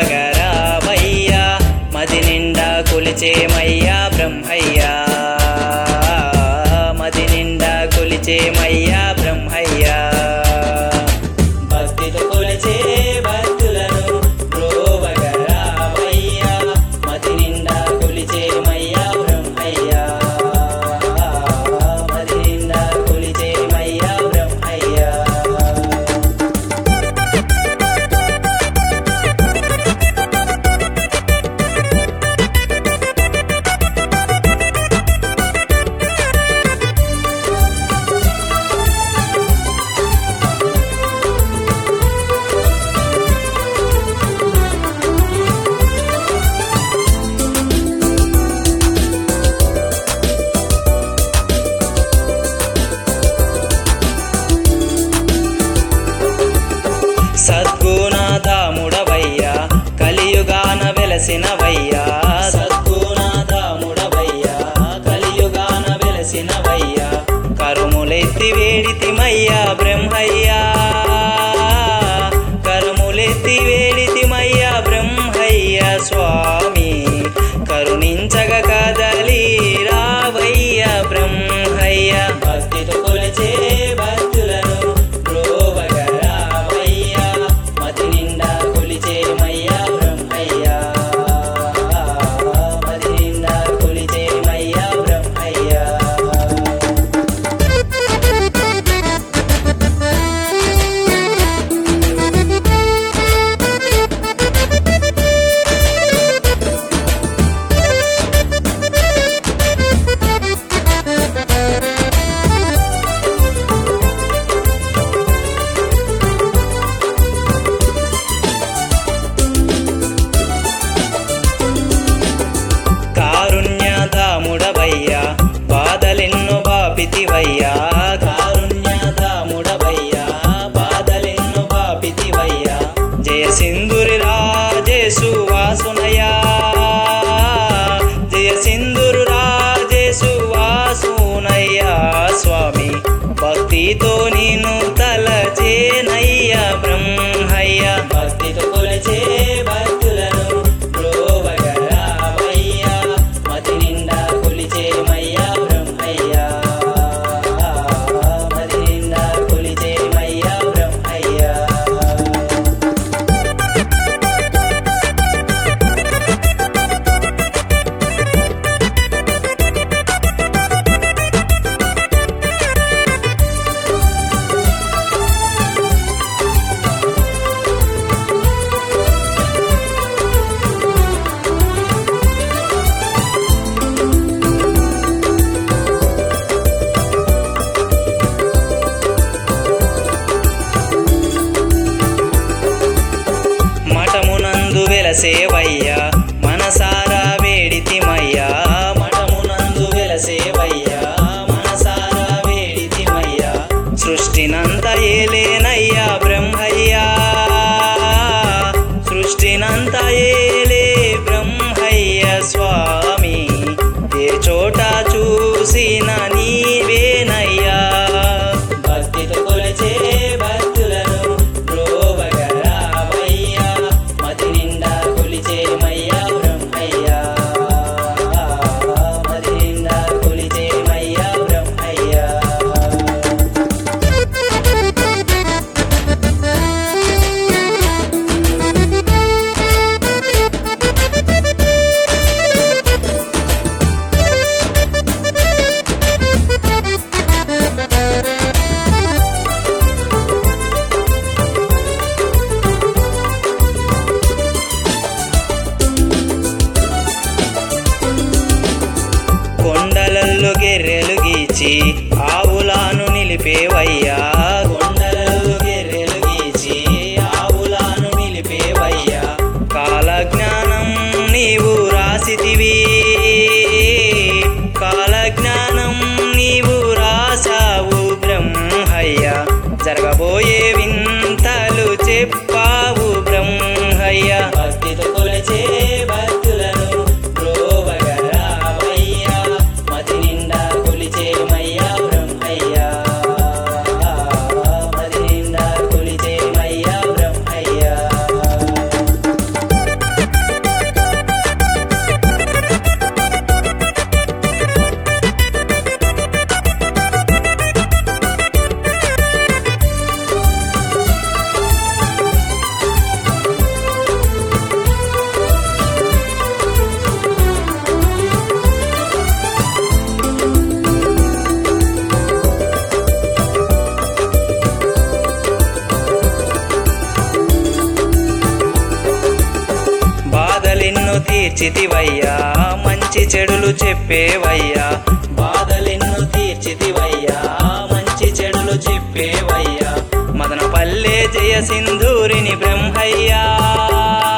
బ్రోవగరావయ్యా మది నిండా కొలిచేమయ్యా బ్రహ్మయ్యా మది నిండా కొలిచేమయ్యా బ్రహ్మయ్యా భక్తితో కొలిచే భక్తులను బ్రోవగరావయ్యా మది నిండా కొలిచేమయ్యా బ్రహ్మయ్యా మది నిండా కొలిచేమయ్యా బ్రహ్మయ్యా సద్గుణాధాముడవయ్యా కలియుగాన వెలసినవయ్యా సద్గుణాధాముడవయ్యా కలియుగాన వెలసినవయ్యా కరుములెత్తి వేడితిమయ్యా బ్రహ్మయ్యా కరుములెత్తి వేడితిమయ్యా బ్రహ్మయ్యా స్వామి కరుణించగ కదలి రావయ్యా బ్రహ్మయ్యా భక్తితో కొలిచే భక్తులను బ్రోవగరావయ్యా మది నిండా కొలిచేమయ్యా బ్రహ్మయ్యా మది నిండా కొలిచేమయ్యా బ్రహ్మయ్యా కారుణ్యధాముడవయ్యా బాధలెన్నో బాపితివయ్యా కారుణ్యధాముడవయ్యా బాధలెన్నో బాపితివయ్యా జయ సింధురి రాజేశు వాసునయ్యా జయ సింధురు రాజేశు వాసునయ్యా స్వామి భక్తితో నిన్ను తలచేనయ్యా బ్రహ్మయ్యా భక్తితో కొలిచే భక్తులను బ్రోవగరావయ్యా మది నిండా కొలిచేమయ్యా బ్రహ్మయ్యా మది నిండా కొలిచేమయ్యా బ్రహ్మయ్యా మఠమునందు వెలసేవయ్యా మనసారా వేడితిమయ్యా మఠమునందు వెలసేవయ్యా మనసారా వేడితిమయ్యా సృష్టినంత ఏలేనయ్యా బ్రహ్మయ్యా సృష్టినంత ఏలే బ్రహ్మయ్యా స్వామి ఏ చోట చూసిన నీవేనయ్యా భక్తితో కొలిచే భక్తులను బ్రోవగరావయ్యా మది నిండా కొలిచేమయ్యా బ్రహ్మయ్యా మది నిండా కొలిచేమయ్యా బ్రహ్మయ్యా కొండలల్లో గెర్రెలు గీచి ఆవులాను నిలిపేవయ్యా కొండలల్లో గెర్రెలు గీచి ఆవులాను నిలిపేవయ్యా కాలజ్ఞానం నీవు రాసితివి కాలజ్ఞానం నీవు రాసావు బ్రహ్మయ్యా జరగబోయే వింతలు చెప్పావు బ్రహ్మయ్యా భక్తితో కొలిచే భక్తులను బ్రోవగరావయ్యా మది నిండా కొలిచేమయ్యా బ్రహ్మయ్యా బాధలెన్నో తీర్చితివయ్యా మంచి చెడులు చెప్పేవయ్యా బాధలెన్నో తీర్చితివయ్యా మంచి చెడులు చెప్పేవయ్యా మదనపల్లె జయ సింధూరిని బ్రహ్మయ్యా